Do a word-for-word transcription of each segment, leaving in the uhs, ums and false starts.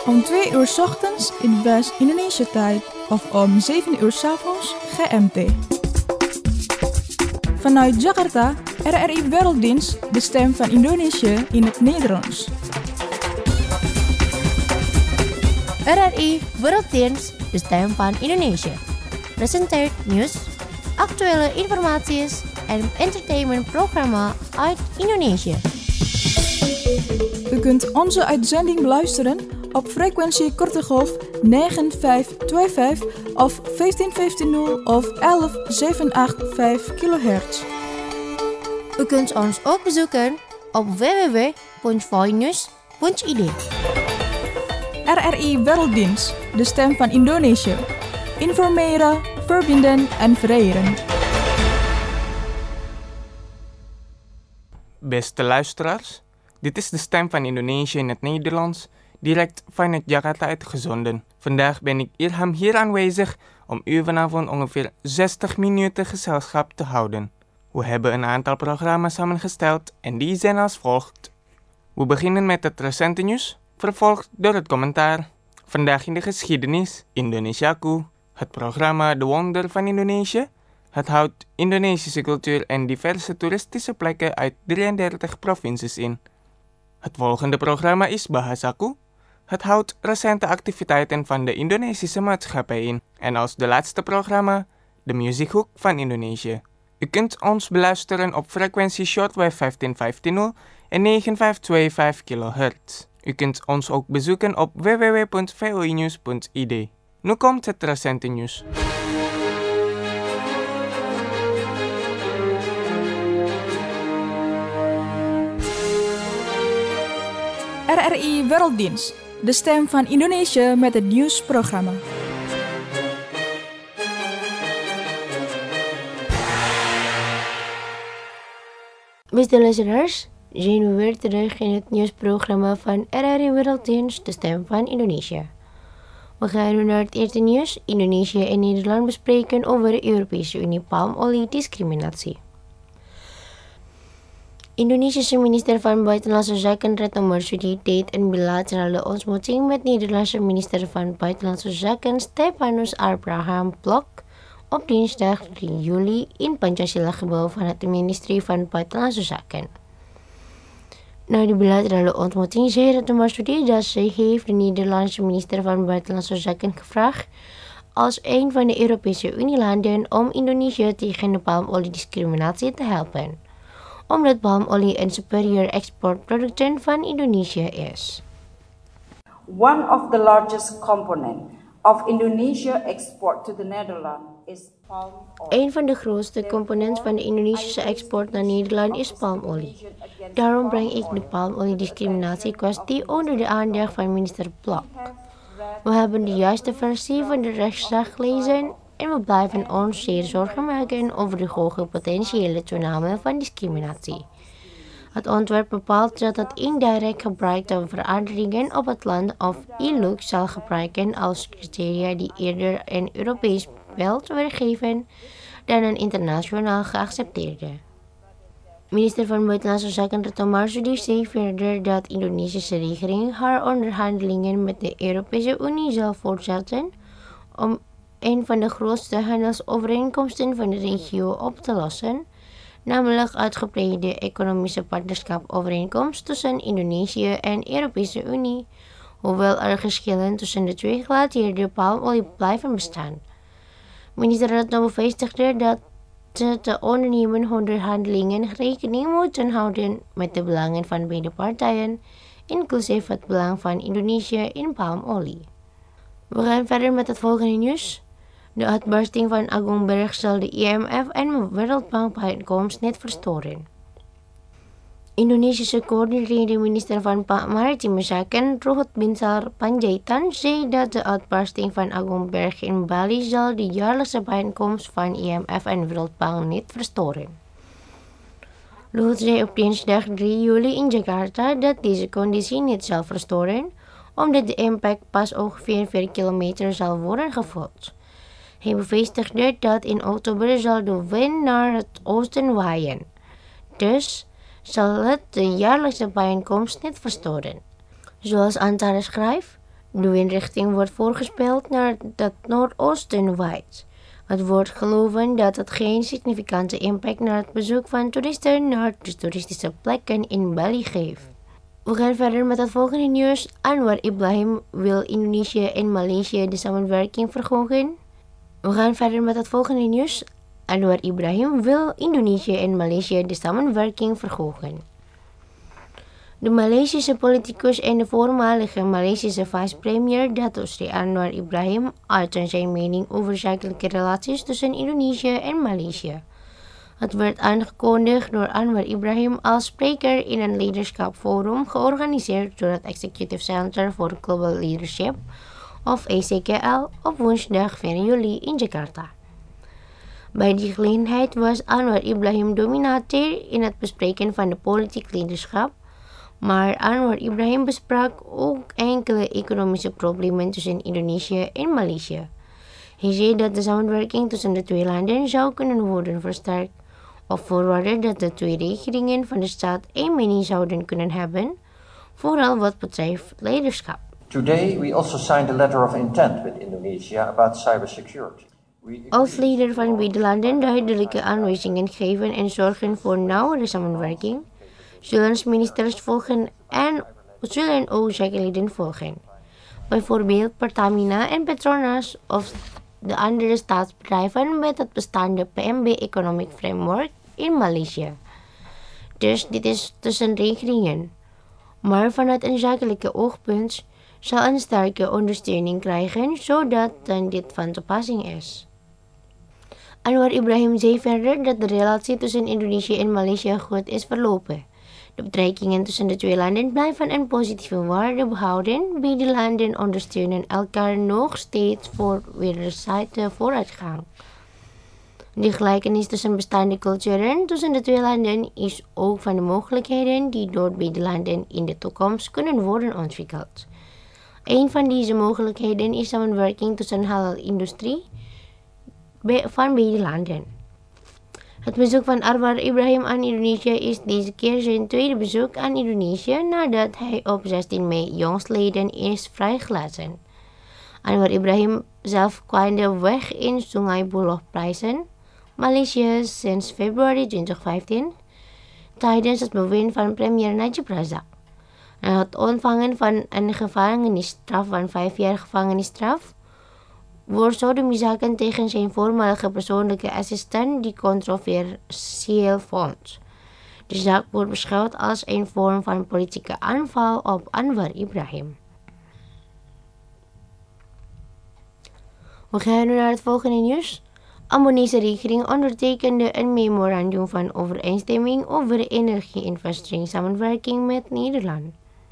Om twee uur 's ochtends in West-Indonesië-tijd of om zeven uur 's avonds G M T. Vanuit Jakarta, R R I Werelddienst, de stem van Indonesië in het Nederlands. R R I Werelddienst, de stem van Indonesië, presenteert nieuws, actuele informatie en entertainmentprogramma uit Indonesië. U kunt onze uitzending beluisteren op frequentie korte golf negen vijf twee vijf of vijftien vijftig of elf zeven acht vijf kilohertz. U kunt ons ook bezoeken op w w w punt voinews punt i d. R R I Werelddienst, de stem van Indonesië. Informeren, verbinden en vereren. Beste luisteraars, dit is de stem van Indonesië in het Nederlands, direct vanuit Jakarta uitgezonden. Vandaag ben ik Irham hier aanwezig om u vanavond ongeveer zestig minuten gezelschap te houden. We hebben een aantal programma's samengesteld en die zijn als volgt. We beginnen met het recente nieuws, vervolgd door het commentaar. Vandaag in de geschiedenis, Indonesiaku, het programma De Wonder van Indonesië. Het houdt Indonesische cultuur en diverse toeristische plekken uit drieëndertig provincies in. Het volgende programma is Bahasaku. Het houdt recente activiteiten van de Indonesische maatschappij in. En als de laatste programma, de muziekhoek van Indonesië. U kunt ons beluisteren op frequentie shortwave vijftien vijftig en negen vijf twee vijf kilohertz. U kunt ons ook bezoeken op w w w punt voinews punt i d. Nu komt het recente nieuws. R R I Werelddienst, de stem van Indonesië met het nieuwsprogramma. Beste luisteraars, zijn we weer terug in het nieuwsprogramma van R R I Werelddienst, de stem van Indonesië. We gaan nu naar het eerste nieuws. Indonesië en Nederland bespreken over de Europese Unie palmoliediscriminatie. Indonesische minister van Buitenlandse Zaken Retno Marsudi deed een bilaterale ontmoeting met Nederlandse minister van Buitenlandse Zaken Stefanus Abraham Blok op dinsdag drie juli in Pancasila-gebouw van het ministerie van Buitenlandse Zaken. Na de bilaterale ontmoeting zei Retno Marsudi dat zij heeft de Nederlandse minister van Buitenlandse Zaken gevraagd als een van de Europese Unielanden om Indonesië tegen de palmoliediscriminatie te helpen, omdat palmolie een superieur exportproduct van Indonesië is. One of the largest component of Indonesia export to the Netherlands is palm oil. Een van de grootste componenten van de Indonesische export naar Nederland is palmolie. Daarom breng ik de palmoliediscriminatie-kwestie onder de aandacht van minister Blok. We hebben de juiste versie van de rechtszaak gelezen en we blijven ons zeer zorgen maken over de hoge potentiële toename van discriminatie. Het ontwerp bepaalt dat het indirect gebruik van veranderingen op het land of I L U C zal gebruiken als criteria die eerder een Europees beeld weergeven dan een internationaal geaccepteerde. Minister van Buitenlandse Zaken Retno Marsudi zei verder dat de Indonesische regering haar onderhandelingen met de Europese Unie zal voortzetten om een van de grootste handelsovereenkomsten van de regio op te lossen, namelijk uitgebreide economische partnerschapovereenkomst tussen Indonesië en de Europese Unie, hoewel er geschillen tussen de twee gelateerde palmolie blijven bestaan. Minister Retno bevestigde dat de ondernemen onderhandelingen rekening moeten houden met de belangen van beide partijen, inclusief het belang van Indonesië in palmolie. We gaan verder met het volgende nieuws. De uitbarsting van Agung Berg zal de I M F en Wereldbank bijeenkomst niet verstoren. Indonesische coördinerende minister van Maritieme Zaken Luhut Binsar Panjaitan zei dat de uitbarsting van Agung Berg in Bali zal de jaarlijkse bijeenkomst van I M F en Wereldbank niet verstoren. Luhut zei op dinsdag drie juli in Jakarta dat deze conditie niet zal verstoren, omdat de impact pas ongeveer vier kilometer zal worden gevoeld. Hij bevestigde dat in oktober zal de wind naar het oosten waaien. Dus zal het de jaarlijkse bijeenkomst niet verstoren. Zoals Antara schrijft, De windrichting wordt voorgespeld naar het noordoosten waait. Het wordt geloven dat het geen significante impact naar het bezoek van toeristen naar de toeristische plekken in Bali geeft. We gaan verder met het volgende nieuws. Anwar Ibrahim wil Indonesië en Maleisië de samenwerking verhogen. We gaan verder met het volgende nieuws. Anwar Ibrahim wil Indonesië en Maleisië de samenwerking verhogen. De Maleisische politicus en de voormalige Maleisische vice-premier Dato' Sri Anwar Ibrahim uitte zijn mening over zakelijke relaties tussen Indonesië en Maleisië. Het werd aangekondigd door Anwar Ibrahim als spreker in een leiderschapsforum georganiseerd door het Executive Center for Global Leadership, of E C G L, op woensdag vier juli in Jakarta. Bij die gelegenheid was Anwar Ibrahim dominateur in het bespreken van de politiek leiderschap, maar Anwar Ibrahim besprak ook enkele economische problemen tussen Indonesië en Maleisië. Hij zei dat de samenwerking tussen de twee landen zou kunnen worden versterkt, op voorwaarde dat de twee regeringen van de staat één mening zouden kunnen hebben, vooral wat betreft leiderschap. Today we also signed a letter of intent with Indonesia about cybersecurity. Als leider van beide landen duidelijke aanwijzingen geven en zorgen voor nauwere samenwerking, zullen ministers volgen en zullen ook zakenleden volgen. Bijvoorbeeld Pertamina en Petronas of de andere staatsbedrijven met het bestaande P M B Economic Framework in Maleisië. Dus dit is tussen regeringen. Maar vanuit een zakelijke oogpunt zal een sterke ondersteuning krijgen zodat dan dit van toepassing is. Anwar Ibrahim zei verder dat de relatie tussen Indonesië en Maleisië goed is verlopen. De betrekkingen tussen de twee landen blijven een positieve waarde behouden. Beide landen ondersteunen elkaar nog steeds voor wederzijdse vooruitgang. De gelijkenis tussen bestaande culturen tussen de twee landen is ook van de mogelijkheden die door beide landen in de toekomst kunnen worden ontwikkeld. Een van deze mogelijkheden is samenwerking tussen halal-industrie van beide landen. Het bezoek van Anwar Ibrahim aan Indonesië is deze keer zijn tweede bezoek aan Indonesië nadat hij op zestien mei jongstleden is vrijgelaten. Anwar Ibrahim zelf kwam weg in Sungai Buloh Praisen, Maleisië sinds februari twintig vijftien, tijdens het bewind van premier Najib Razak. Hij had ontvangen van een gevangenisstraf van vijf jaar gevangenisstraf voor sodomiezaken tegen zijn voormalige persoonlijke assistent die controversieel vond. De zaak wordt beschouwd als een vorm van politieke aanval op Anwar Ibrahim. We gaan nu naar het volgende nieuws. Ambonese regering ondertekende een memorandum van overeenstemming over energie-investeringssamenwerking met Nederland.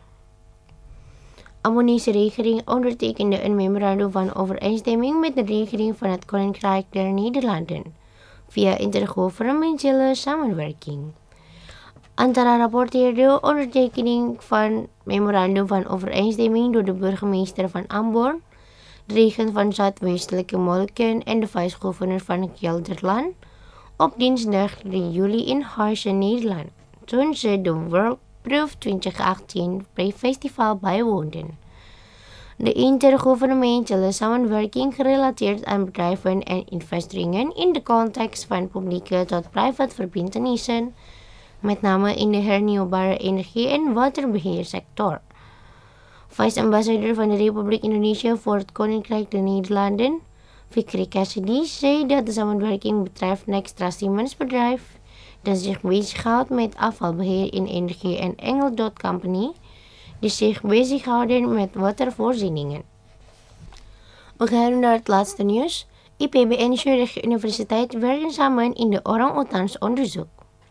Ambonese regering ondertekende een memorandum van overeenstemming met de regering van het Koninkrijk der Nederlanden via intergouvernementele samenwerking. Antara rapporteerde ondertekening van memorandum van overeenstemming door de burgemeester van Ambon, de regent van Zuidwestelijke Molukken en de vice-gouverneur van Gelderland op dinsdag drie juli in Huizen, Nederland, toen ze de World Proof twintig achttien Pre-Festival bijwoonden. De intergouvernementele samenwerking gerelateerd aan bedrijven en investeringen in de context van publieke tot private verbintenissen, met name in de hernieuwbare energie- en waterbeheersector. Vice-ambassadeur van de Republiek Indonesië voor het Koninkrijk der Nederlanden, Fikri Cassidy, zei dat de samenwerking betreft Nextra Siemens bedrijf dat zich bezighoudt met afvalbeheer in energie en Engel Dot Company, die zich bezighouden met watervoorzieningen. We gaan naar het laatste nieuws. I P B en Zurich Universiteit werken samen in de orang-utans onderzoek.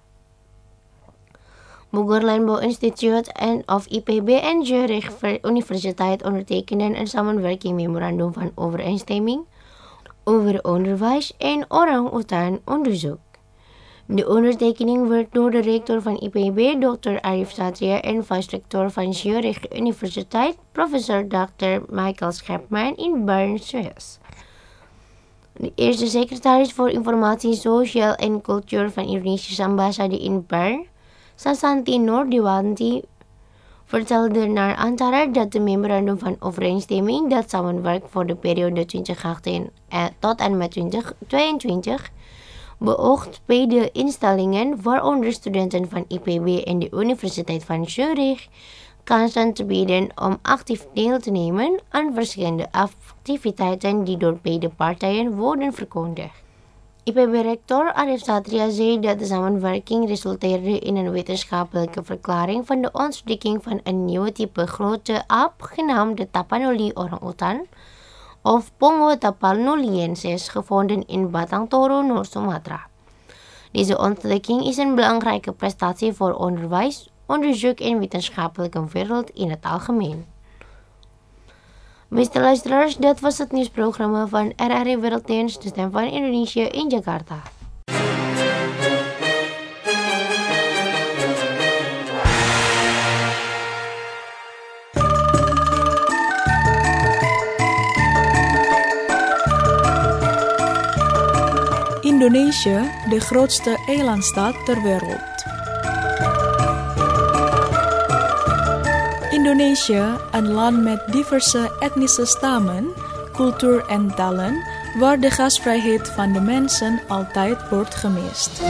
Bogor Landbouw Instituut en of I P B en Zurich Universiteit ondertekenden een samenwerking memorandum van overeenstemming over onderwijs en orang-utan onderzoek. De ondertekening werd door de rector van I P B, dokter Arif Satria, en vice-rector van Zurich Universiteit, professor dokter Michael Schepman in Bern, Suez. De eerste secretaris voor Informatie, Sosiaal en Cultuur van de Indonesische ambassade in Bern, Sasanti Noordewanti, vertelde naar Antara dat de memorandum van overeenstemming dat samenwerkt voor de periode twintig achttien tot en met twintig tweeëntwintig beoogt beide instellingen, waaronder studenten van I P B en de Universiteit van Zurich, kansen te bieden om actief deel te nemen aan verschillende activiteiten die door beide partijen worden verkondigd. I P B-rector Arif Satria zei dat de samenwerking resulteerde in een wetenschappelijke verklaring van de ontdekking van een nieuwe type grote aap genaamd de Tapanuli orang-utan of Pongo tapanuliensis gevonden in Batang Toru, Noord-Sumatra. Deze ontdekking is een belangrijke prestatie voor onderwijs, onderzoek en wetenschappelijke wereld in het algemeen. Beste luisteraars, dat was het nieuwsprogramma van R R I Werelddienst, de stem van Indonesië in Jakarta. Indonesië, de grootste eilandstaat ter wereld. Indonesië, een land met diverse etnische stammen, cultuur en talen, waar de gastvrijheid van de mensen altijd wordt gemist.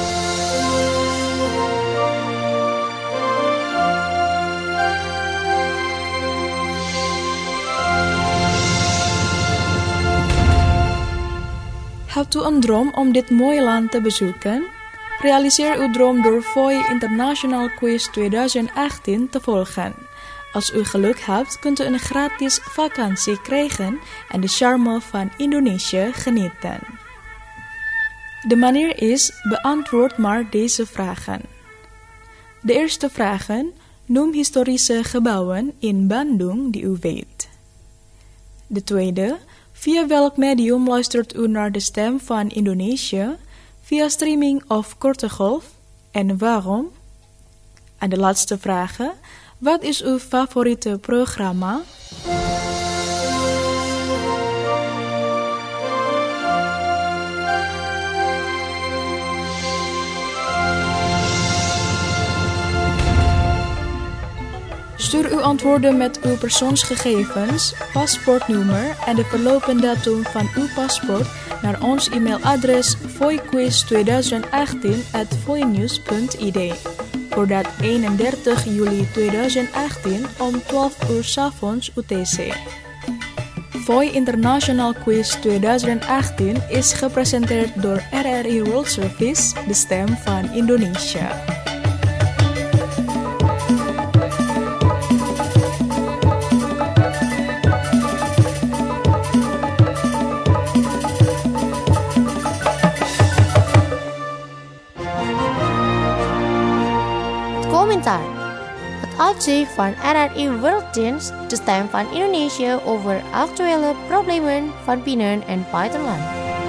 Hebt u een droom om dit mooie land te bezoeken? Realiseer uw droom door V O I International Quiz twintig achttien te volgen. Als u geluk hebt, kunt u een gratis vakantie krijgen en de charme van Indonesië genieten. De manier is, beantwoord maar deze vragen. De eerste vragen: noem historische gebouwen in Bandung die u weet. De tweede: via welk medium luistert u naar de stem van Indonesië? Via streaming of korte golf? En waarom? En de laatste vragen: wat is uw favoriete programma? Stuur uw antwoorden met uw persoonsgegevens, paspoortnummer en de verloopdatum van uw paspoort naar ons e-mailadres voiquiz twintig achttien at voinews punt i d. Voordat eenendertig juli twintig achttien om twaalf uur 's avonds U T C. V O I International Quiz twintig achttien is gepresenteerd door R R I World Service, de stem van Indonesië. Het uitzicht van R R I Werelddienst, de stem van Indonesië over actuele problemen van binnen- en buitenland.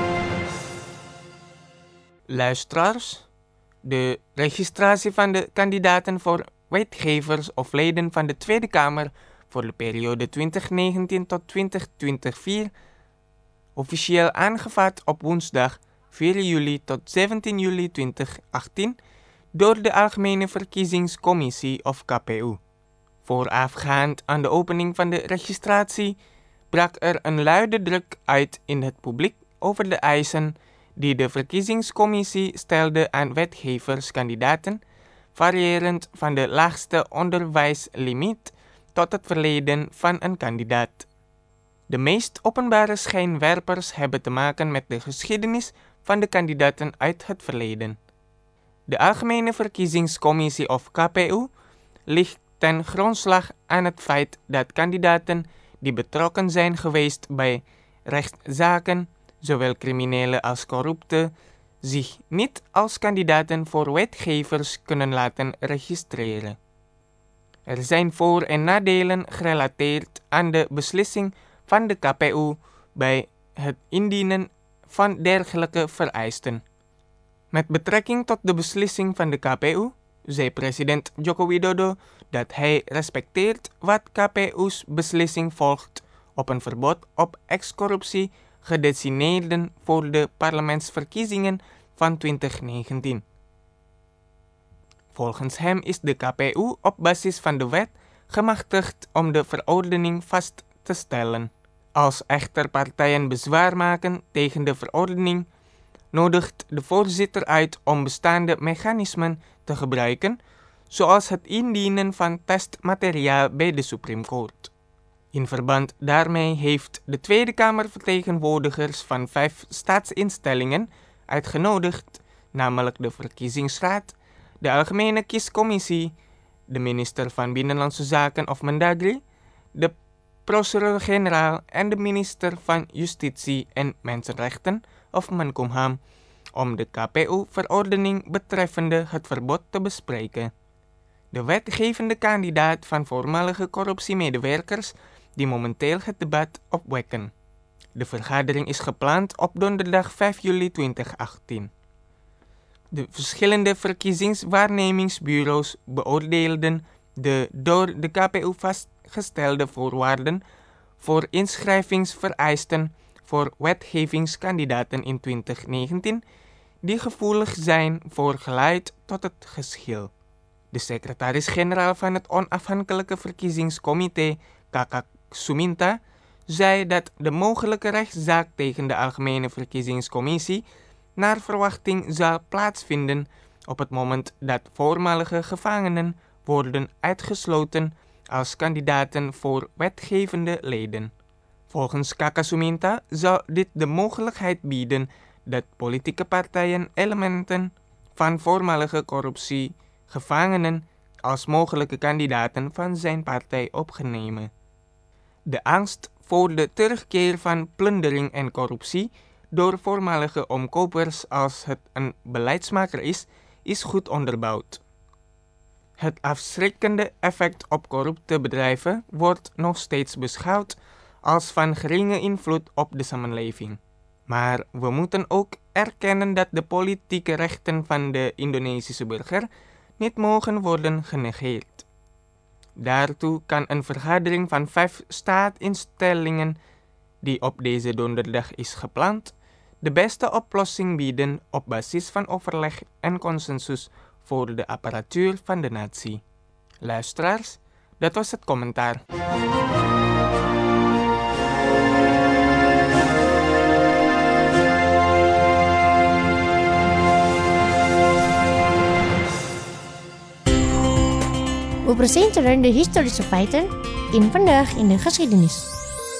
Luisteraars, de registratie van de kandidaten voor wetgevers of leden van de Tweede Kamer voor de periode twintig negentien tot twintig vierentwintig, officieel aangevat op woensdag vier juli tot zeventien juli twintig achttien, door de Algemene Verkiezingscommissie of K P U. Voorafgaand aan de opening van de registratie brak er een luide druk uit in het publiek over de eisen die de verkiezingscommissie stelde aan wetgeverskandidaten, variërend van de laagste onderwijslimiet tot het verleden van een kandidaat. De meest openbare schijnwerpers hebben te maken met de geschiedenis van de kandidaten uit het verleden. De Algemene Verkiezingscommissie of K P U ligt ten grondslag aan het feit dat kandidaten die betrokken zijn geweest bij rechtszaken, zowel criminele als corrupte, zich niet als kandidaten voor wetgevers kunnen laten registreren. Er zijn voor- en nadelen gerelateerd aan de beslissing van de K P U bij het indienen van dergelijke vereisten. Met betrekking tot de beslissing van de K P U zei president Joko Widodo dat hij respecteert wat K P U's beslissing volgt op een verbod op ex-corruptie gedetineerden voor de parlementsverkiezingen van twintig negentien. Volgens hem is de K P U op basis van de wet gemachtigd om de verordening vast te stellen. Als echter partijen bezwaar maken tegen de verordening, nodigt de voorzitter uit om bestaande mechanismen te gebruiken, zoals het indienen van testmateriaal bij de Supreme Court. In verband daarmee heeft de Tweede Kamer vertegenwoordigers van vijf staatsinstellingen uitgenodigd, namelijk de Verkiezingsraad, de Algemene Kiescommissie, de minister van Binnenlandse Zaken of Mendagri, de procureur-generaal en de minister van Justitie en Mensenrechten of Menkumham, om de K P U-verordening betreffende het verbod te bespreken. De wetgevende kandidaat van voormalige corruptiemedewerkers die momenteel het debat opwekken. De vergadering is gepland op donderdag vijf juli tweeduizend achttien. De verschillende verkiezingswaarnemingsbureaus beoordeelden de door de K P U vastgestelde voorwaarden voor inschrijvingsvereisten voor wetgevingskandidaten in twintig negentien die gevoelig zijn voor geluid tot het geschil. De secretaris-generaal van het onafhankelijke verkiezingscomité, Kaka Suminta, zei dat de mogelijke rechtszaak tegen de Algemene Verkiezingscommissie naar verwachting zal plaatsvinden op het moment dat voormalige gevangenen worden uitgesloten als kandidaten voor wetgevende leden. Volgens Kaka Suminta zal dit de mogelijkheid bieden dat politieke partijen elementen van voormalige corruptiegevangenen als mogelijke kandidaten van zijn partij opnemen. De angst voor de terugkeer van plundering en corruptie door voormalige omkopers als het een beleidsmaker is, is goed onderbouwd. Het afschrikkende effect op corrupte bedrijven wordt nog steeds beschouwd als van geringe invloed op de samenleving. Maar we moeten ook erkennen dat de politieke rechten van de Indonesische burger niet mogen worden genegeerd. Daartoe kan een vergadering van vijf staatsinstellingen, die op deze donderdag is gepland, de beste oplossing bieden op basis van overleg en consensus voor de apparatuur van de natie. Luisteraars, dat was het commentaar. We presenteren de historische feiten in Vandaag in de Geschiedenis.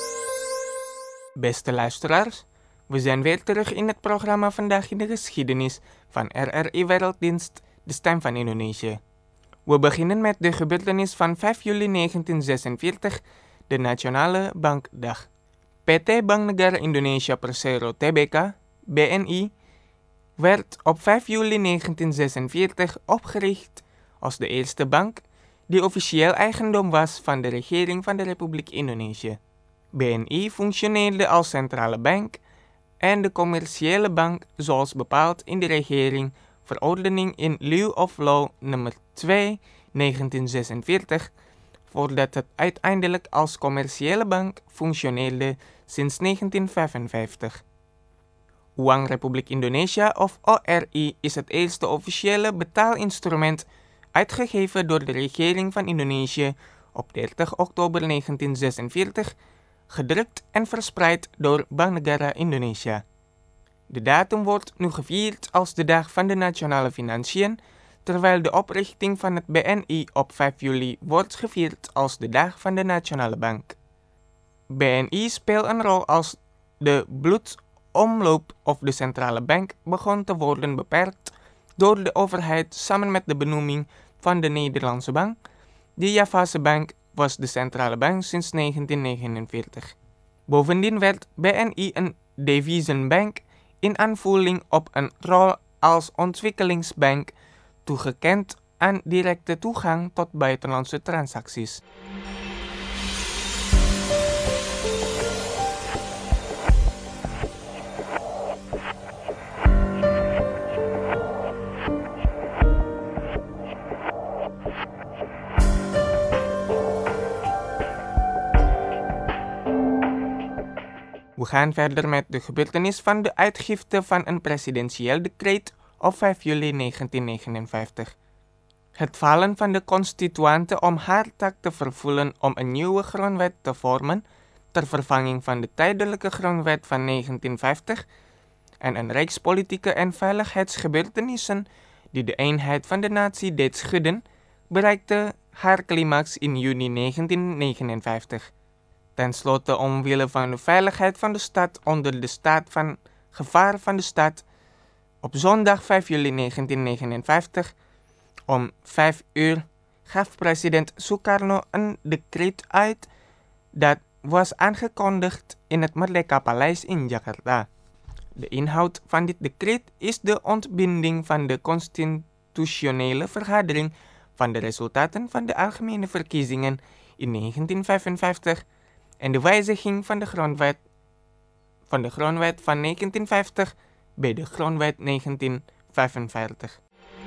Beste luisteraars, we zijn weer terug in het programma Vandaag in de Geschiedenis van R R I Werelddienst, de Stem van Indonesië. We beginnen met de gebeurtenis van vijf juli negentien zesenveertig, de Nationale Bankdag. P T Bank Negara Indonesia Persero T B K, B N I, werd op vijf juli negentien zesenveertig opgericht als de eerste bank die officieel eigendom was van de regering van de Republiek Indonesië. B N I functioneerde als centrale bank en de commerciële bank zoals bepaald in de regering verordening in lieu of law nummer twee negentien zesenveertig, voordat het uiteindelijk als commerciële bank functioneerde sinds negentien vijfenvijftig. Uang Republiek Indonesia of O R I is het eerste officiële betaalinstrument uitgegeven door de regering van Indonesië op dertig oktober negentien zesenveertig, gedrukt en verspreid door Bank Negara Indonesia. De datum wordt nu gevierd als de Dag van de Nationale Financiën, terwijl de oprichting van het B N I op vijf juli wordt gevierd als de Dag van de Nationale Bank. B N I speelt een rol als de bloedomloop of de centrale bank begon te worden beperkt door de overheid samen met de benoeming van de Nederlandse Bank. De Javase Bank was de centrale bank sinds negentien negenenveertig. Bovendien werd B N I een deviezenbank in aanvulling op een rol als ontwikkelingsbank toegekend aan directe toegang tot buitenlandse transacties. We gaan verder met de gebeurtenis van de uitgifte van een presidentieel decreet op vijf juli negentien negenenvijftig. Het falen van de constituante om haar taak te vervullen om een nieuwe grondwet te vormen ter vervanging van de tijdelijke grondwet van negentien vijftig en een reeks politieke en veiligheidsgebeurtenissen die de eenheid van de natie deed schudden, bereikte haar climax in juni negentien negenenvijftig. Ten slotte, omwille van de veiligheid van de stad onder de staat van gevaar van de stad, op zondag vijf juli negentien negenenvijftig om vijf uur gaf president Sukarno een decreet uit dat was aangekondigd in het Merdeka Paleis in Jakarta. De inhoud van dit decreet is de ontbinding van de constitutionele vergadering van de resultaten van de algemene verkiezingen in negentien vijfenvijftig en de wijziging van de grondwet van de grondwet van negentien vijftig bij de grondwet negentien vijfenveertig.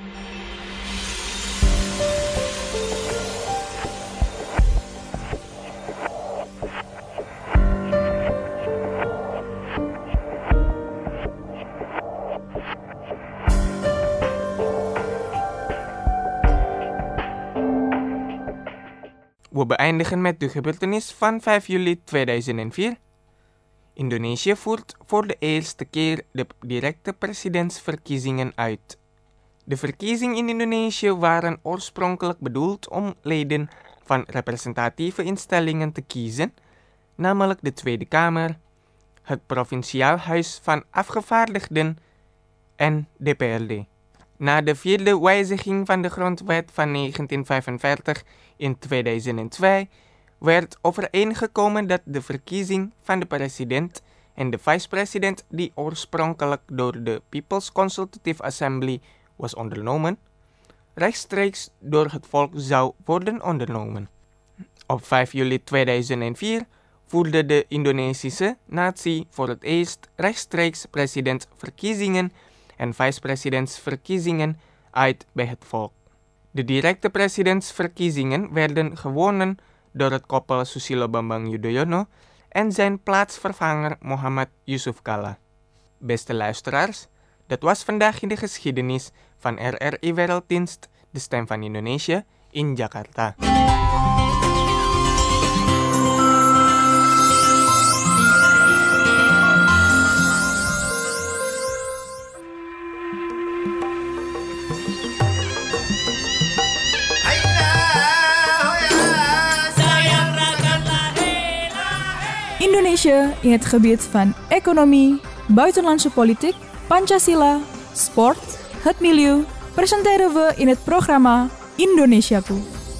We beëindigen met de gebeurtenis van vijf juli tweeduizend vier. Indonesië voert voor de eerste keer de directe presidentsverkiezingen uit. De verkiezingen in Indonesië waren oorspronkelijk bedoeld om leden van representatieve instellingen te kiezen, namelijk de Tweede Kamer, het Provinciaal Huis van Afgevaardigden en de D P R D. Na de vierde wijziging van de grondwet van negentien vijfenveertig in tweeduizend twee werd overeengekomen dat de verkiezing van de president en de vicepresident, die oorspronkelijk door de People's Consultative Assembly was ondernomen, rechtstreeks door het volk zou worden ondernomen. Op vijf juli tweeduizend vier voerde de Indonesische natie voor het eerst rechtstreeks presidentsverkiezingen en vicepresidentsverkiezingen uit bij het volk. De directe presidentsverkiezingen werden gewonnen door het koppel Susilo Bambang Yudhoyono en zijn plaatsvervanger Muhammad Yusuf Kalla. Beste luisteraars, dat was vandaag in de geschiedenis van R R I Werelddienst, de stem van Indonesië, in Jakarta. Indonesië in het gebied van economie, buitenlandse politiek, Pancasila, sport, het milieu, presenteren we in het programma Indonesiaku.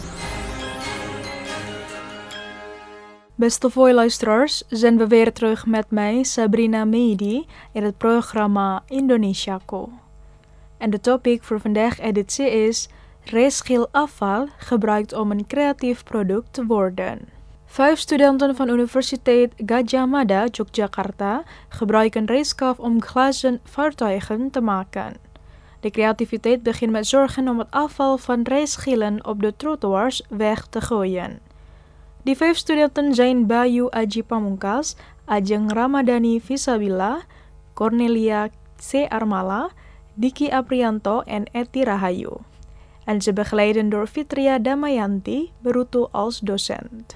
Beste voice-luisteraars, zijn we weer terug met mij, Sabrina Meidi, in het programma Indonesiaku. En de topic voor vandaag editie is reisschilafval gebruikt om een creatief product te worden. Vijf studenten van Universiteit Gadjah Mada, Yogyakarta, gebruiken reisschaf om glazen vaartuigen te maken. De creativiteit begint met zorgen om het afval van reisschillen op de trottoirs weg te gooien. Die vijf studenten zijn Bayu Aji Pamungkas, Ajeng Ramadhani Visabila, Cornelia C. Armala, Diki Aprianto en Eti Rahayu. En ze begeleiden door Fitria Damayanti, berutu als docent.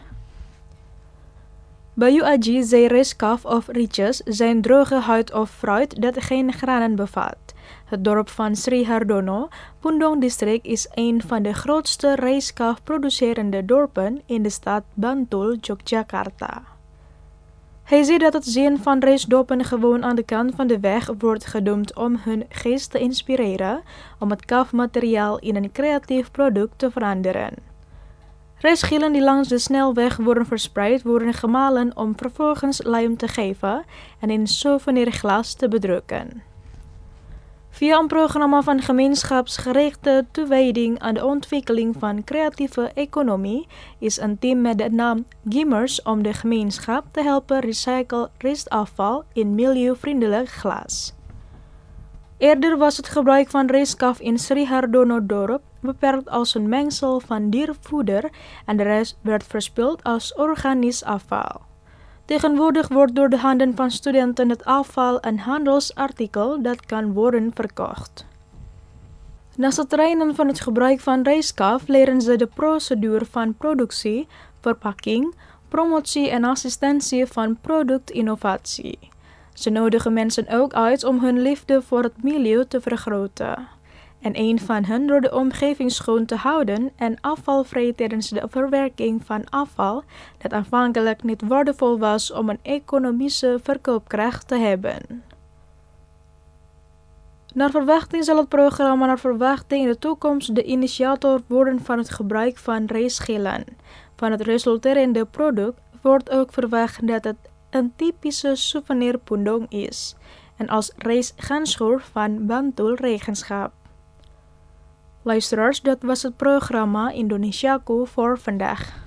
Bayu Aji zei reiskaf of rietjes zijn droge huid of fruit dat geen granen bevat. Het dorp van Sri Hardono, Pundong district, is een van de grootste reiskaf producerende dorpen in de stad Bantul, Yogyakarta. Hij zei dat het zien van reisdopen gewoon aan de kant van de weg wordt gedoemd om hun geest te inspireren om het kafmateriaal in een creatief product te veranderen. Reisschillen die langs de snelweg worden verspreid worden gemalen om vervolgens lijm te geven en in souvenirglas te bedrukken. Via een programma van gemeenschapsgerichte toewijding aan de ontwikkeling van creatieve economie is een team met de naam Gimmers om de gemeenschap te helpen recycle restafval in milieuvriendelijk glas. Eerder was het gebruik van reiskaf in Sri Hardono dorp beperkt als een mengsel van diervoeder en de rest werd verspild als organisch afval. Tegenwoordig wordt door de handen van studenten het afval een handelsartikel dat kan worden verkocht. Naast het trainen van het gebruik van rijstkaaf leren ze de procedure van productie, verpakking, promotie en assistentie van productinnovatie. Ze nodigen mensen ook uit om hun liefde voor het milieu te vergroten. En een van hen door de omgeving schoon te houden en afvalvrij tijdens de verwerking van afval dat aanvankelijk niet waardevol was om een economische verkoopkracht te hebben. Naar verwachting zal het programma naar verwachting in de toekomst de initiator worden van het gebruik van rijstschillen. Van het resulterende product wordt ook verwacht dat het een typische souvenir pundong is en als rijsthandschoen van Bantul Regenschap. Luisteraars, dat was het programma Indonesiaku voor vandaag.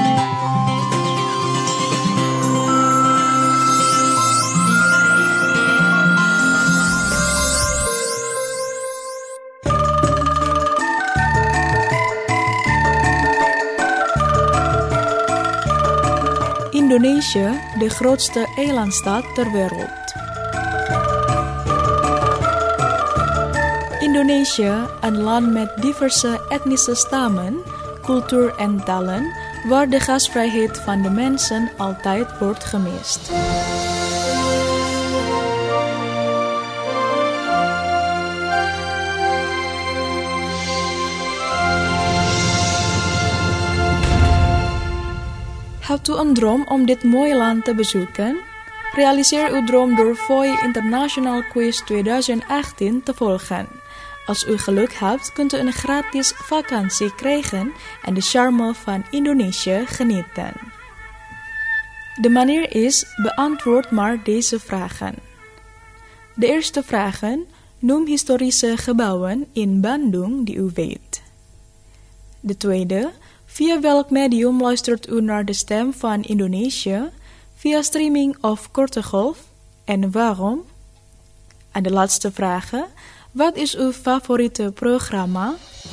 Indonesië, de grootste eilandstaat ter wereld. Indonesië, een land met diverse etnische stammen, cultuur en talen, waar de gastvrijheid van de mensen altijd wordt gemist. Hebt u een droom om dit mooie land te bezoeken? Realiseer uw droom door V O I International Quiz twintig achttien te volgen. Als u geluk hebt, kunt u een gratis vakantie krijgen en de charme van Indonesië genieten. De manier is, beantwoord maar deze vragen. De eerste vragen, noem historische gebouwen in Bandung die u weet. De tweede, via welk medium luistert u naar de stem van Indonesië? Via streaming of korte golf? En waarom? En de laatste vragen, wat is uw favoriete programma?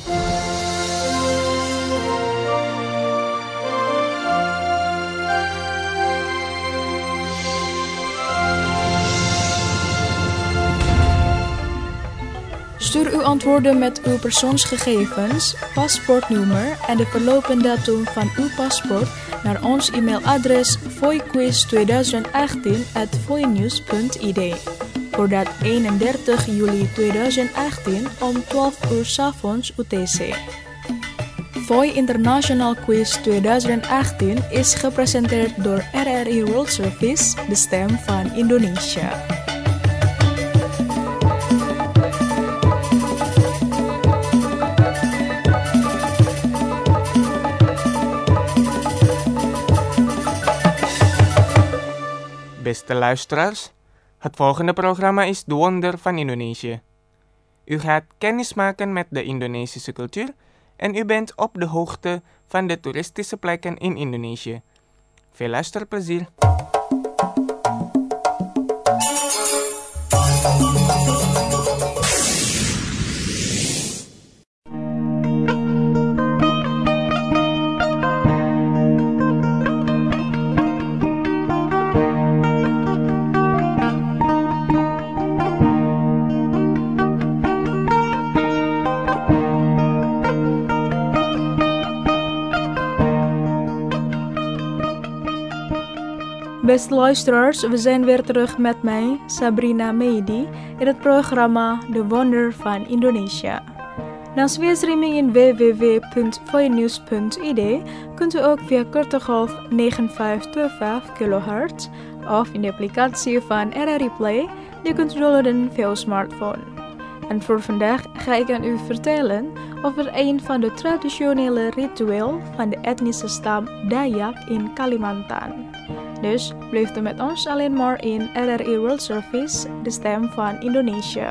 Stuur uw antwoorden met uw persoonsgegevens, paspoortnummer en de verloopdatum van uw paspoort naar ons e-mailadres voiquiz twintig achttien at voinews punt i d. Voor dat eenendertig juli twintig achttien om twaalf uur 's avonds U T C. V O I International Quiz twintig achttien is gepresenteerd door R R I World Service, de stem van Indonesië. Beste luisteraars, het volgende programma is De Wonder van Indonesië. U gaat kennis maken met de Indonesische cultuur en u bent op de hoogte van de toeristische plekken in Indonesië. Veel luisterplezier! Beste luisteraars, we zijn weer terug met mij, Sabrina Meidi, in het programma De Wonder van Indonesië. Naast via streaming in w w w punt voinews punt i d kunt u ook via korte golf negen vijf twee vijf kilohertz of in de applicatie van R R I Play, die kunt u downloaden via uw smartphone. En voor vandaag ga ik aan u vertellen over een van de traditionele rituelen van de etnische stam Dayak in Kalimantan. Dus blijft u met ons alleen maar in R R I World Service, de stem van Indonesië.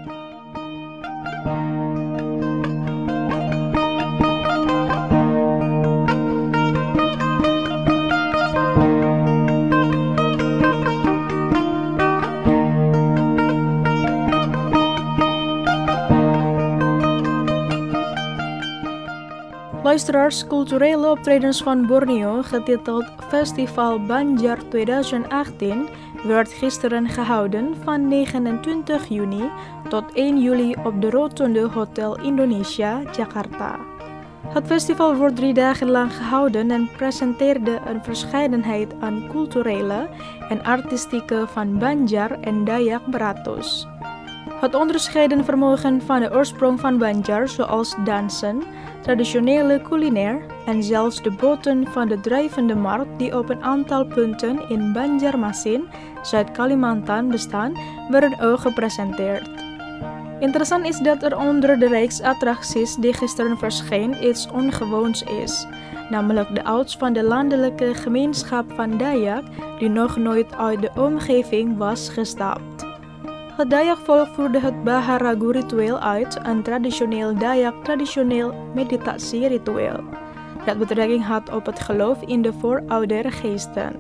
Luisteraars, culturele optredens van Borneo, getiteld Festival Banjar twintig achttien, werd gisteren gehouden van negenentwintig juni tot één juli op de Rotonde Hotel Indonesia, Jakarta. Het festival wordt drie dagen lang gehouden en presenteerde een verscheidenheid aan culturele en artistieke van Banjar en Dayak Beratus. Het onderscheiden vermogen van de oorsprong van Banjar, zoals dansen, traditionele culinair en zelfs de boten van de drijvende markt die op een aantal punten in Banjarmasin, Zuid-Kalimantan bestaan, werden ook gepresenteerd. Interessant is dat er onder de reeks attracties die gisteren verscheen iets ongewoons is, namelijk de ouds van de landelijke gemeenschap van Dayak die nog nooit uit de omgeving was gestapt. Het Dayak-volk voerde het Baharagu-ritueel uit, een traditioneel Dayak-traditioneel meditatieritueel, dat betrekking had op het geloof in de vooroudere geesten.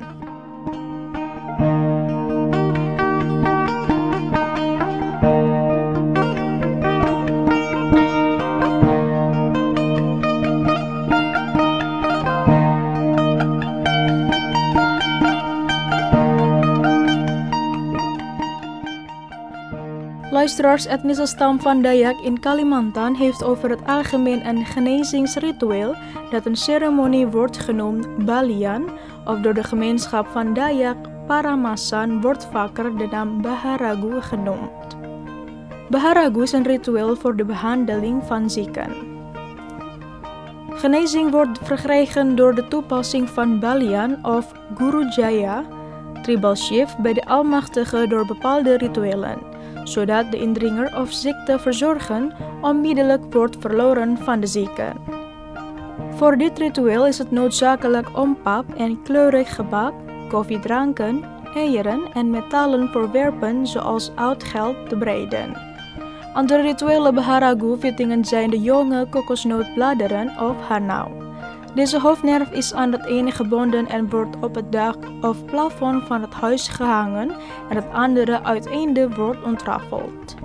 Luisteraars, etnische stam van Dayak in Kalimantan heeft over het algemeen een genezingsritueel dat een ceremonie wordt genoemd Balian, of door de gemeenschap van Dayak Paramasan wordt vaker de naam Baharagu genoemd. Baharagu is een ritueel voor de behandeling van zieken. Genezing wordt verkregen door de toepassing van Balian of Guru Jaya, tribal chief bij de Almachtige door bepaalde rituelen, zodat de indringer of ziekte verzorgen onmiddellijk wordt verloren van de zieke. Voor dit ritueel is het noodzakelijk om pap en kleurig gebak, koffiedranken, eieren en metalen voorwerpen zoals oud geld te bereiden. Andere rituele Baharagu-vittingen zijn de jonge kokosnootbladeren of hanau. Deze hoofdnerf is aan het ene gebonden en wordt op het dak of plafond van het huis gehangen en het andere uiteinde wordt ontrafeld.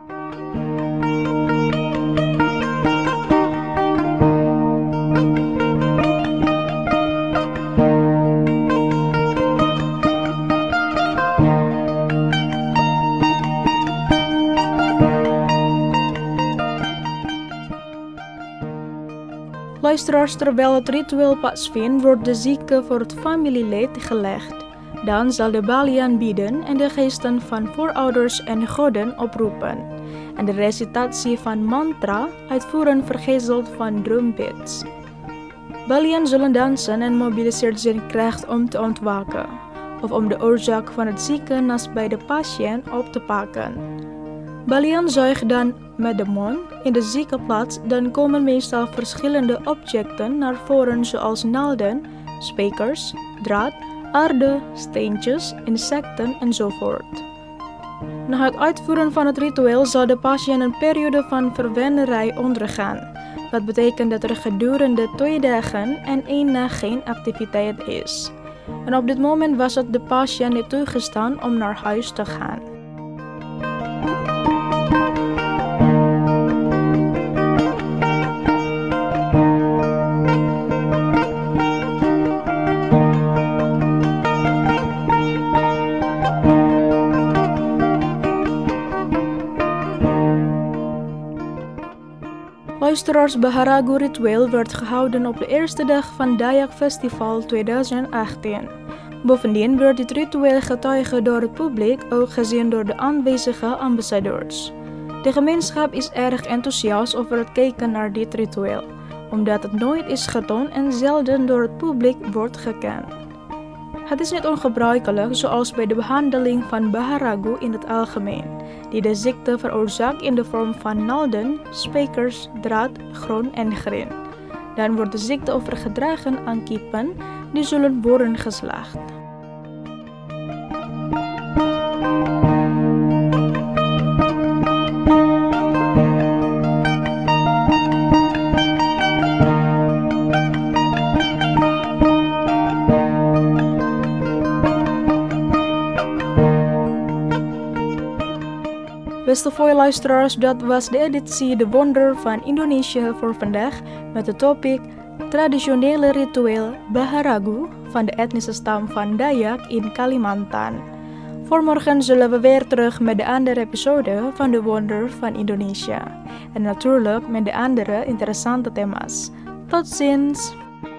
Luisteraars, terwijl het ritueel plaatsvindt, wordt de zieke voor het familielid gelegd. Dan zal de Balian bieden en de geesten van voorouders en goden oproepen, en de recitatie van mantra uitvoeren vergezeld van drumbits. Balian zullen dansen en mobiliseert zijn kracht om te ontwaken, of om de oorzaak van het ziekenhuis bij de patiënt op te pakken. Balian zuigt dan met de mond in de ziekenplaats, dan komen meestal verschillende objecten naar voren zoals naalden, spijkers, draad, aarde, steentjes, insecten enzovoort. Na het uitvoeren van het ritueel zal de patiënt een periode van verwennerij ondergaan. Dat betekent dat er gedurende twee dagen en één nacht geen activiteit is. En op dit moment was het de patiënt niet toegestaan om naar huis te gaan. Luisteraars, Baharagu-ritueel werd gehouden op de eerste dag van Dayak Festival tweeduizend achttien. Bovendien werd dit ritueel getuigd door het publiek, ook gezien door de aanwezige ambassadeurs. De gemeenschap is erg enthousiast over het kijken naar dit ritueel, omdat het nooit is getoond en zelden door het publiek wordt gekend. Het is niet ongebruikelijk, zoals bij de behandeling van Baharagu in het algemeen, die de ziekte veroorzaakt in de vorm van naalden, spijkers, draad, groen en green. Dan wordt de ziekte overgedragen aan kippen, die zullen worden geslacht. Beste luisteraars, dat was de editie De Wonder van Indonesië voor vandaag met de topic traditionele ritueel Baharagu van de etnische stam van Dayak in Kalimantan. Voor morgen zullen we weer terug met de andere episode van The Wonder van Indonesia. En natuurlijk met de andere interessante thema's. Tot ziens!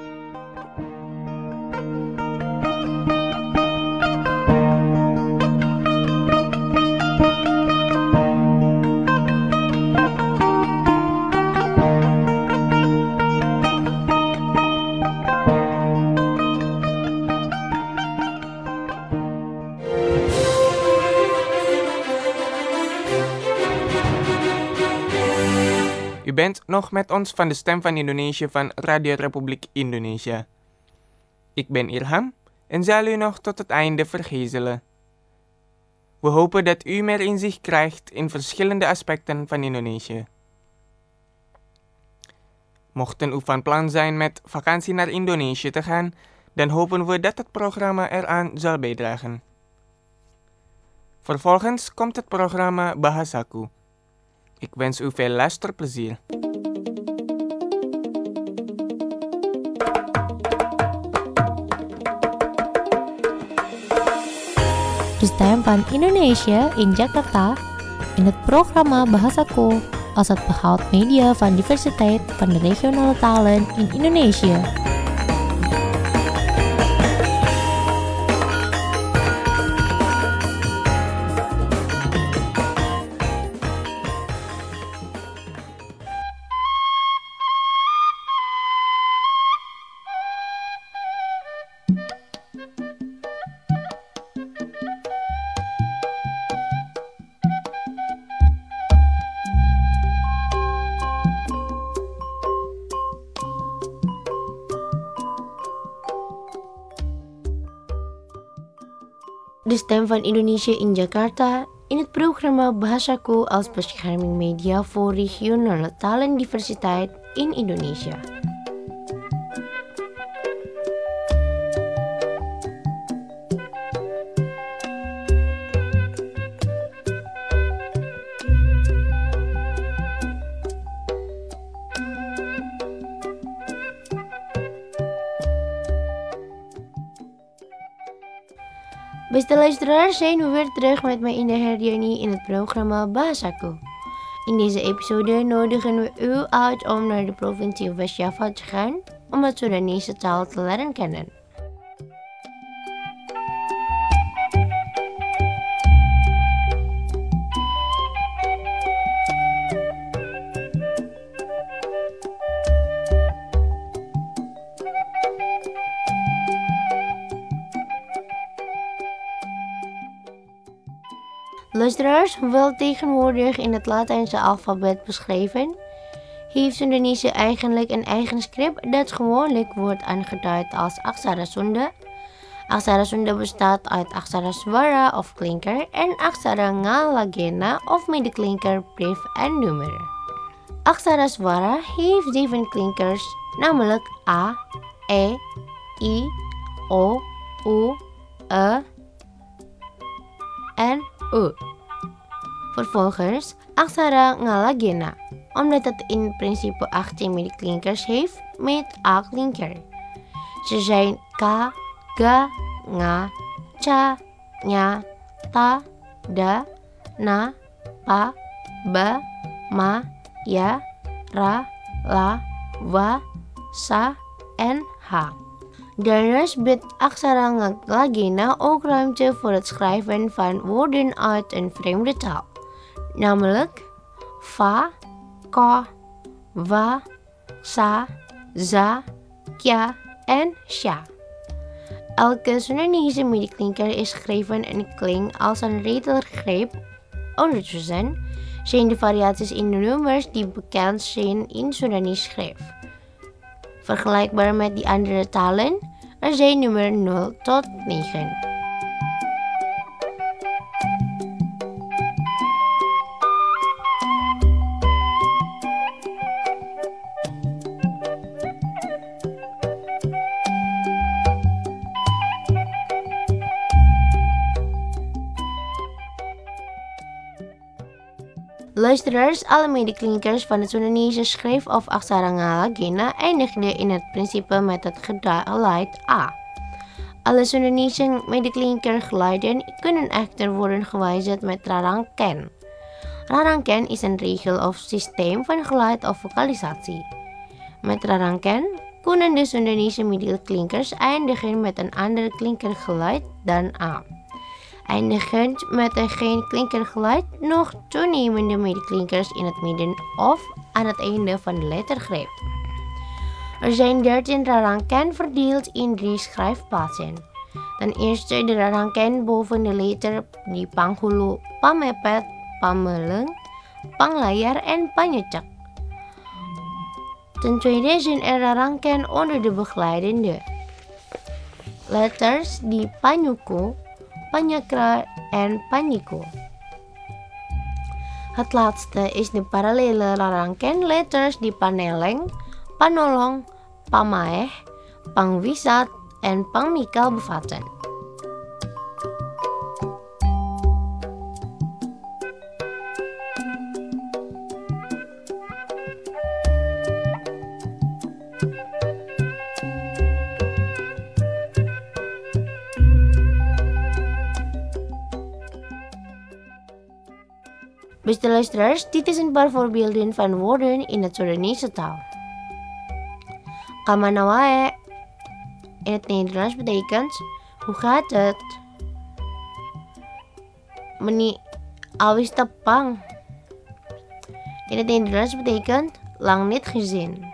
U bent nog met ons van de Stem van Indonesië van Radio Republiek Indonesia. Ik ben Ilham en zal u nog tot het einde vergezelen. We hopen dat u meer inzicht krijgt in verschillende aspecten van Indonesië. Mochten u van plan zijn met vakantie naar Indonesië te gaan, dan hopen we dat het programma eraan zal bijdragen. Vervolgens komt het programma Bahasaku. Ik wens u veel luisterplezier. De Stem van Indonesië in Jakarta in het programma Bahasaku als het behoud media van diversiteit van de regionale talen in Indonesië. De Stem van Indonesië in Jakarta in het programma Bahasaku als bescherming media voor regionale talendiversiteit in Indonesië. Beste luisteraars, zijn we weer terug met mij in de herdiani in het programma Bahasaku. In deze episode nodigen we u uit om naar de provincie West Java te gaan om het Soedanese taal te leren kennen. Luisteraars, hoewel tegenwoordig in het Latijnse alfabet beschreven, heeft Soedanese eigenlijk een eigen script dat gewoonlijk wordt aangeduid als Aksara Sunda. Aksara Sunda bestaat uit Aksara Swara of klinker en Aksara Ngalagena of medeklinker, brief en nummer. Aksara Swara heeft zeven klinkers, namelijk A, E, I, O, U, E en U. Vervolgens Aksara Ngalagena, omdat het in principe achttien medeklinkers heeft met A-klinker. Ze zijn K, Ga, Nga, Cha, Nya, Ta, Da, Na, Pa, Ba, Ma, Ya, Ra, La, Wa, Sa en Ha. Daarnaast biedt Aksara Ngalagena ook ruimte voor het schrijven van woorden uit een vreemde taal, namelijk Fa, Ka, Wa, Sa, Za, Kya en Sha. Elke Soedanese medeklinker is geschreven en klinkt als een redelgreep. Ondertussen zijn de variaties in de nummers die bekend zijn in Soedanese schrift. Vergelijkbaar met die andere talen, er zijn nummer nul tot negen. Luisteraars, alle medeklinkers van het Soedanese schrift of Aksara Ngalagena eindigden in het principe met het geluid A. Alle Soedanese medeklinkergeluiden kunnen echter worden gewijzigd met rarangken. Rarangken is een regel of systeem van geluid of vocalisatie. Met rarangken kunnen de Soedanese middelklinkers eindigen met een ander klinkergeluid dan A. Eindigend met een geen klinkergeluid nog toenemende middelklinkers in het midden of aan het einde van de lettergreep. Er zijn dertien rarangken verdeeld in drie schrijfplaatsen. Ten eerste de rarangken boven de letter di Panghulu, Pamepet, Pameleng, Panglayar en Panyecek. Ten tweede zijn er rarangken onder de begeleidende letters di Panyuku, Panyakra en Panyiko. Het laatste is de parallele rarangken letters di Paneleng, Panolong, Pamaeh, Pangwisat en Pangmikal bevatten. Beste luisteraars, dit is een paar voorbeelden van woorden in het Soedanese taal. Kamanawae in het Nederlands betekent, hoe gaat het? Meni awis tepang in het Nederlands betekent, lang niet gezien.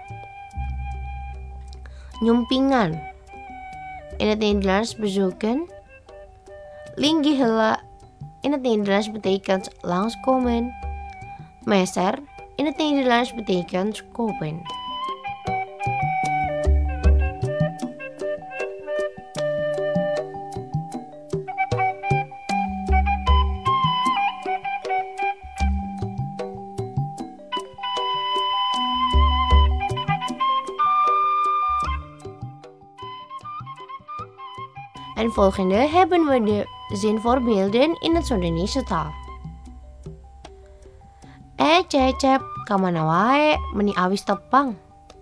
Nyumpingan in het Nederlands bezoeken. Linggi hela in het Nederlands betekent langskomen. Meser in het Nederlands betekent kopen. En volgende hebben we de zinvoorbeelden in het Soedanese taal. Eh Cecep, kamana wae meni awis tepang.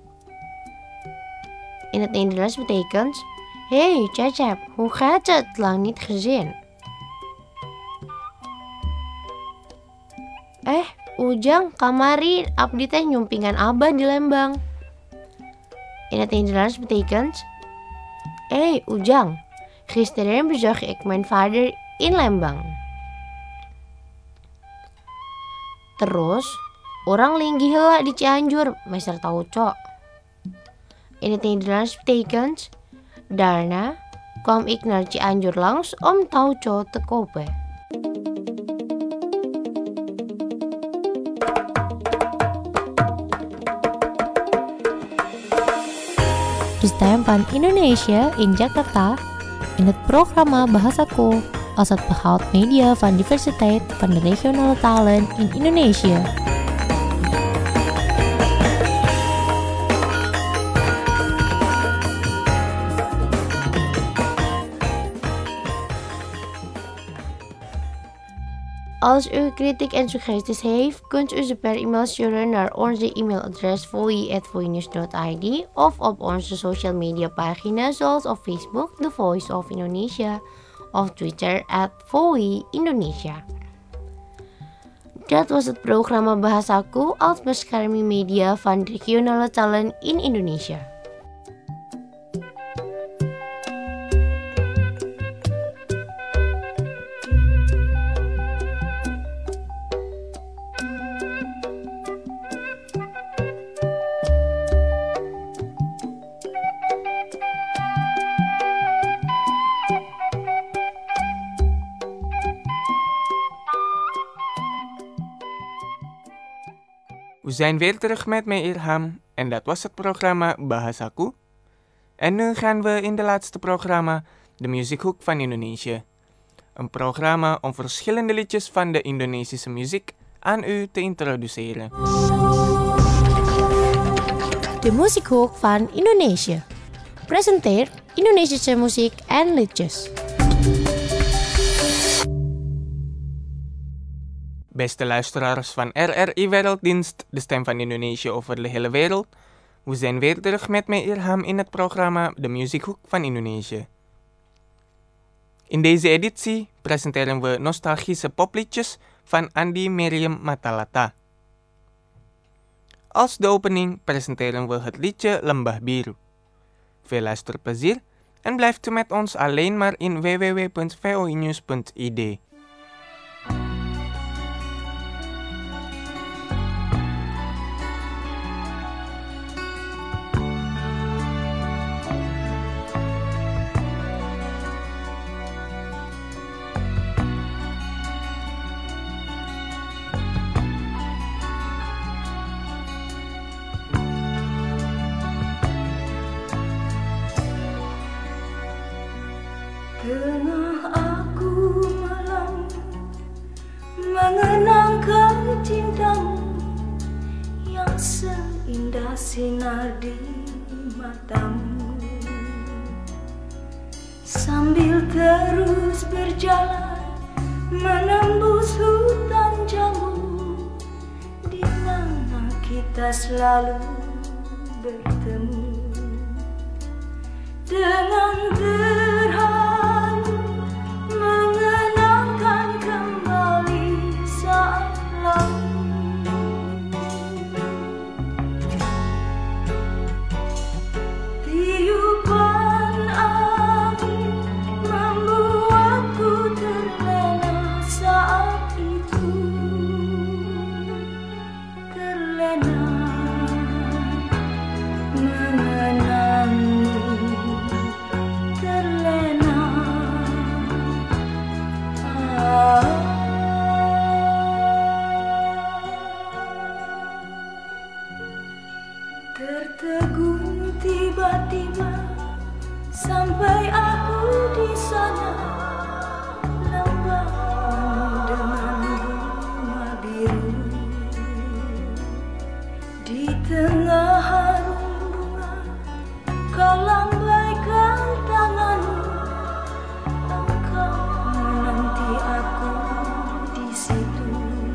In het Nederlands betekent, hey Cecep, hoe gaat het? Lang niet gezien. Eh, Ujang, kamari abdi teh nyumpingan abah di Lembang. In het Nederlands betekent, hey Ujang, gisteren bezocht ik mijn vader in Lembang. Terus, orang linggi heula di Cianjur, meester Tauco. In het Nederlands betekent, daarna kwam ik naar Cianjur langs om Tauco te kopen. De stem van Indonesia in Jakarta in het programma Bahasaku als het behoud media van diversiteit van de regionale talen in Indonesië. Als u kritiek en suggesties heeft, kunt u ze per e-mail sturen naar onze e-mailadres voi at voinews dot i d of op onze social media pagina's zoals op Facebook The Voice of Indonesia of Twitter at Voi Indonesia. Dat was het programma Bahasaku als bescherming media van regionale talen in Indonesia. We zijn weer terug met mij Ilham en dat was het programma Bahasaku. En nu gaan we in de laatste programma, de muziekhoek van Indonesië. Een programma om verschillende liedjes van de Indonesische muziek aan u te introduceren. De muziekhoek van Indonesië presenteert Indonesische muziek en liedjes. Beste luisteraars van R R I Werelddienst, de stem van Indonesië over de hele wereld. We zijn weer terug met mij Ilham in het programma De Muziekhoek van Indonesië. In deze editie presenteren we nostalgische popliedjes van Andi Miriam Matalata. Als de opening presenteren we het liedje Lembah Biru. Veel luisterplezier en blijft u met ons alleen maar in w w w punt v o i news punt i d. Tengah aku malam mengenangkan cintamu yang seindah sinar di matamu, sambil terus berjalan menembus hutan jambu di mana kita selalu bertemu dengan terharu. Tertegun tiba-tiba sampai aku di sana, lembah dengan bunga biru. Di tengah harum bunga kau lambaikan tanganmu, engkau menanti aku di situ.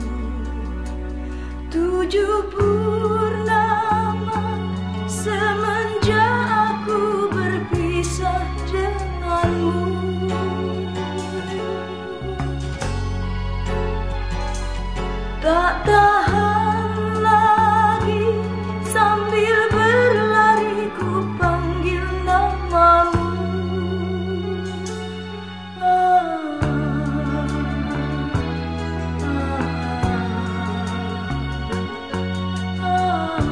Tujuh purnama semenjak aku berpisah denganmu. Tak tahan lagi, sambil berlari ku panggil namamu. Ah, ah, ah.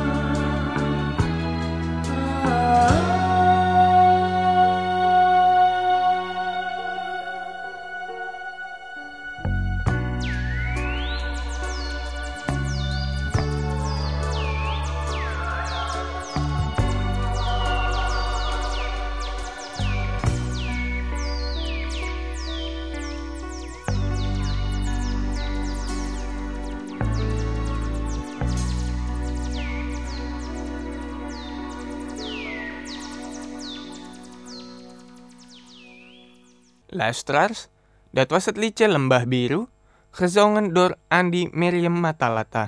Luisteraars, dat was het liedje Lembah Biru, gezongen door Andi Miriam Matalata.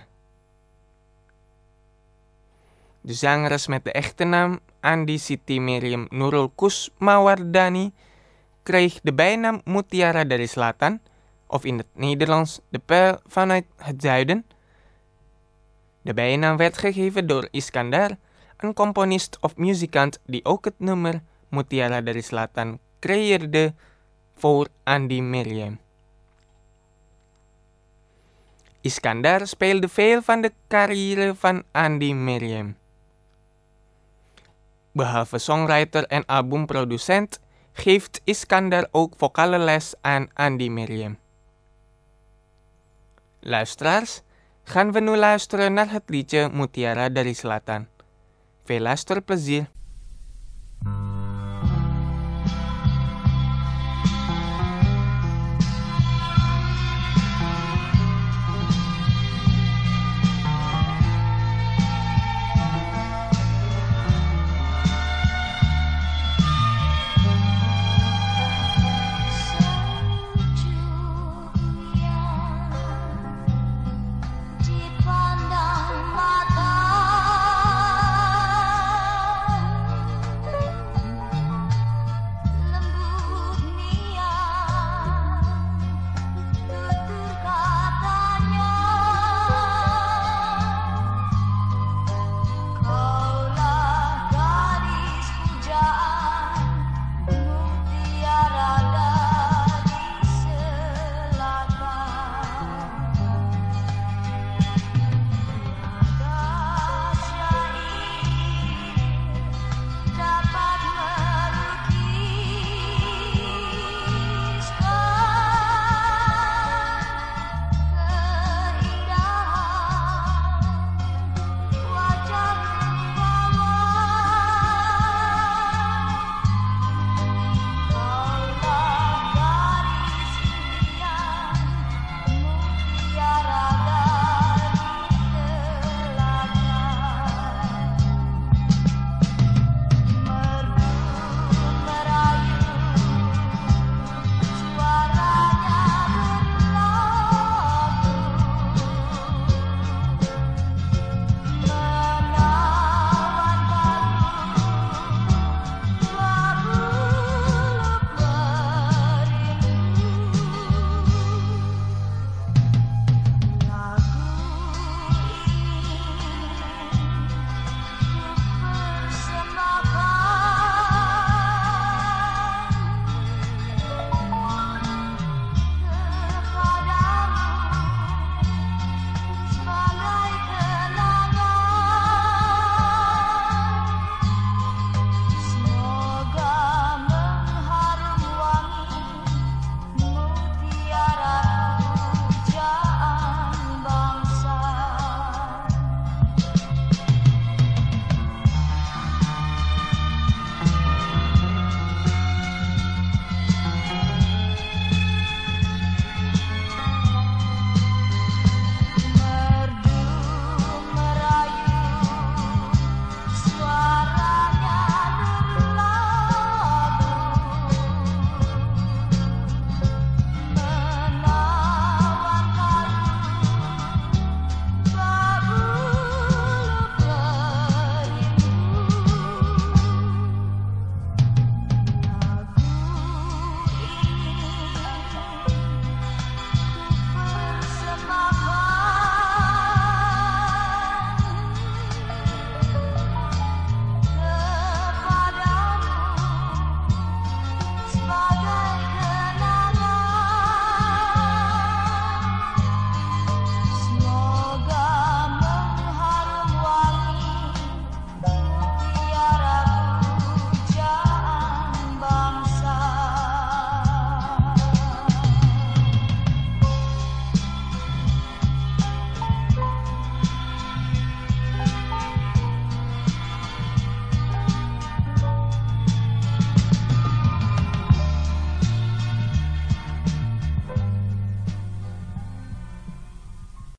De zangeres met de echte naam Andi Siti Miriam Nurul Kusmawardani kreeg de bijnaam Mutiara dari Selatan, of in het Nederlands de Pijl vanuit het Zuiden. De bijnaam werd gegeven door Iskandar, een componist of muzikant die ook het nummer Mutiara dari Selatan creëerde voor Andi Miriam. Iskandar speelde veel van de carrière van Andi Miriam. Behalve songwriter en albumproducent geeft Iskandar ook vocale les aan Andi Miriam. Luisteraars, gaan we nu luisteren naar het liedje Mutiara dari Selatan. Veel luisterplezier. Dipandang mata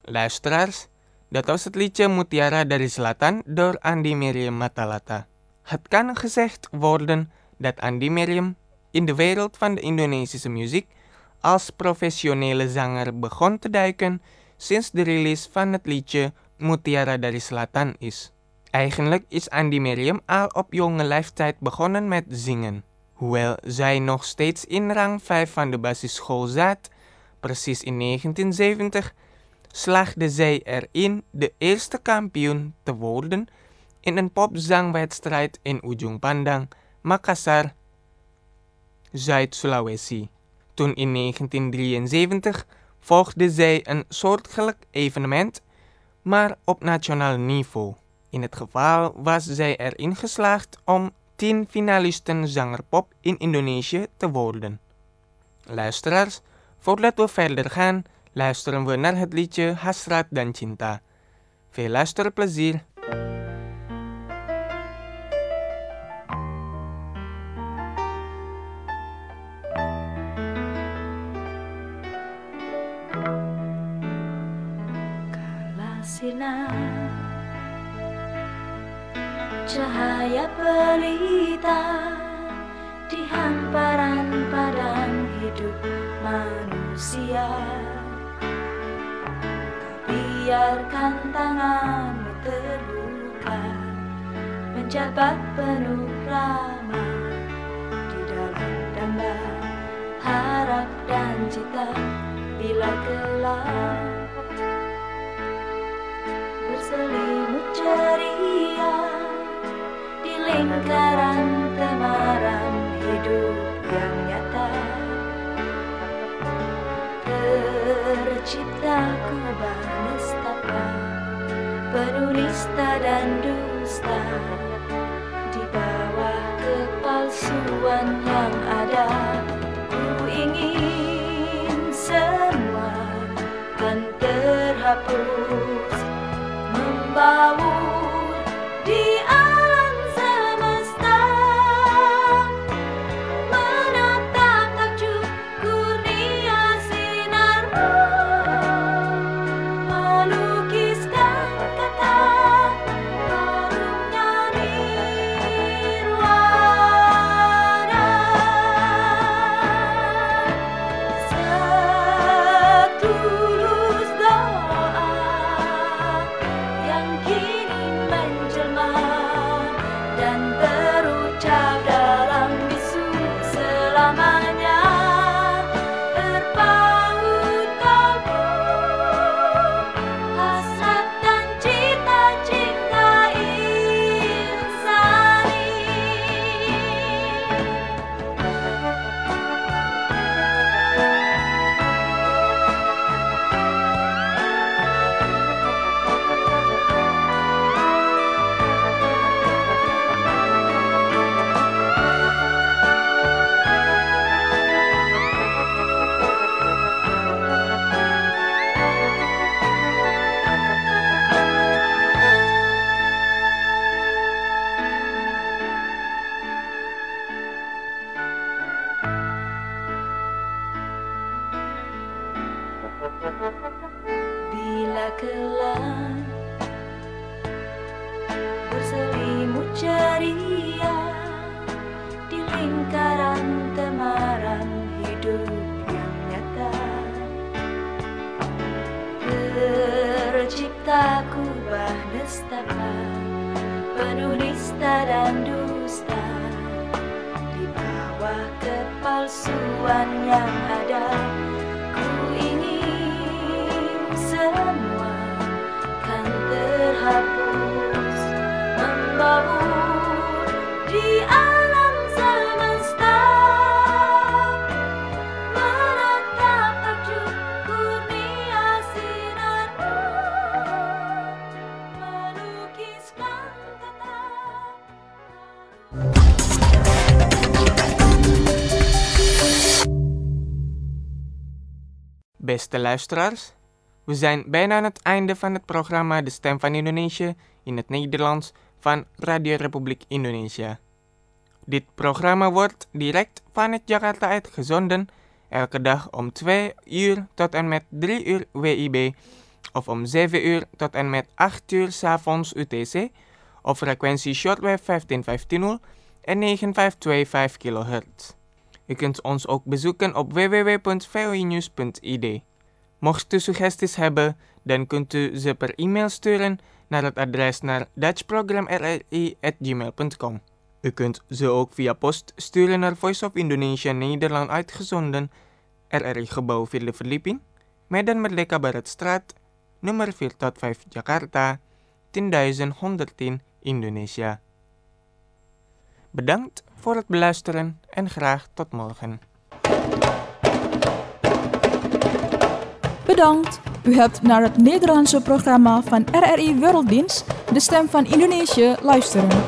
Luisteraars, dat was het liedje Mutiara dari Selatan door Andi Miriam Matalata. Het kan gezegd worden dat Andi Miriam in de wereld van de Indonesische muziek als professionele zanger begon te duiken sinds de release van het liedje Mutiara dari Selatan is. Eigenlijk is Andi Miriam al op jonge leeftijd begonnen met zingen. Hoewel zij nog steeds in rang vijf van de basisschool zat, precies in negentien zeventig, slaagde zij erin de eerste kampioen te worden in een popzangwedstrijd in Ujung Pandang, Makassar, Zuid-Sulawesi. Toen in negentien drieënzeventig volgde zij een soortgelijk evenement, maar op nationaal niveau. In het geval was zij erin geslaagd om tien finalisten zangerpop in Indonesië te worden. Luisteraars, voordat we verder gaan, luisteren we naar het liedje Hasrat dan Cinta. Veel luisterplezier! Kala sinar cahaya pelita di hamparan padang hidup manusia. Kau biarkan tanganmu terbuka, menjabat penuh ramah di dalam damba harap dan cita. Bila gelap berselimut ceria di lingkaran temaram hidup yang nyata, tercipta kubah nestapa, penuh nista dan dusta, di bawah kepalsuan yang ada. Ku ingin semua kan terhapus, membaur di alam semesta, menatap takjub kurnia sinarmu, melukiskan kata forumnya nirwana. Setulus doa yang kini menjelma dan terucap dalam bisu selamanya, terpaut kalbu, hasrat dan cita-cita insani. Bila kelak berselimut ceria di lingkaran temaram hidup yang nyata, tercipta kubah nestapa, penuh nista dan dusta, di bawah kepalsuan yang ada. Ku ingin semua kan terhapus, membaur di alam semesta, menatap takjub kurnia sinarmu, melukiskan kata. Beste luisteraars, we zijn bijna aan het einde van het programma De Stem van Indonesië in het Nederlands van Radio Republiek Indonesia. Dit programma wordt direct vanuit Jakarta uitgezonden, elke dag om twee uur tot en met drie uur W I B of om zeven uur tot en met acht uur 's avonds U T C op frequentie shortwave vijftien vijftien en negen vijf twee vijf kilohertz. U kunt ons ook bezoeken op w w w punt v o i news punt i d. Mocht u suggesties hebben, dan kunt u ze per e-mail sturen naar het adres naar dutch program r r i at gmail punt com. U kunt ze ook via post sturen naar Voice of Indonesia Nederland uitgezonden, R R I-gebouw vierde verdieping, Medan Merdeka Baratstraat, nummer vier tot vijf Jakarta, tienduizend honderdtien Indonesia. Bedankt voor het beluisteren en graag tot morgen. Bedankt. U hebt naar het Nederlandse programma van R R I Werelddienst, de stem van Indonesië, luisteren.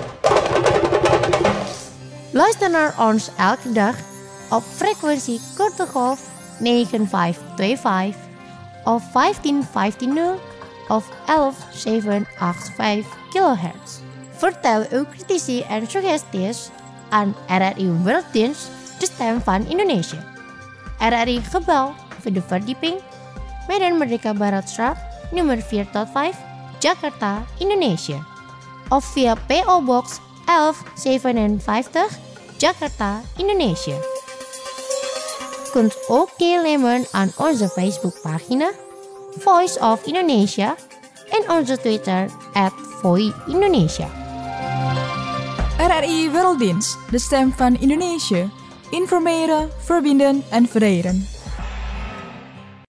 Luister naar ons elke dag op frequentie korte golf negen vijf twee vijf of vijftien vijftien of elf zeven acht vijf kilohertz. Vertel uw critici en suggesties aan R R I Werelddienst, de stem van Indonesië. R R I gebouw voor de verdieping, Medan Merdeka Baratstraat, nummer vier tot vijf, Jakarta, Indonesië. Of via P O Box elf zevenenvijftig, Jakarta, Indonesië. Kunt ook deelnemen aan onze Facebookpagina Voice of Indonesia en onze Twitter at Voi Indonesia. R R I Werelddienst, de stem van Indonesië. Informeren, verbinden en vereren.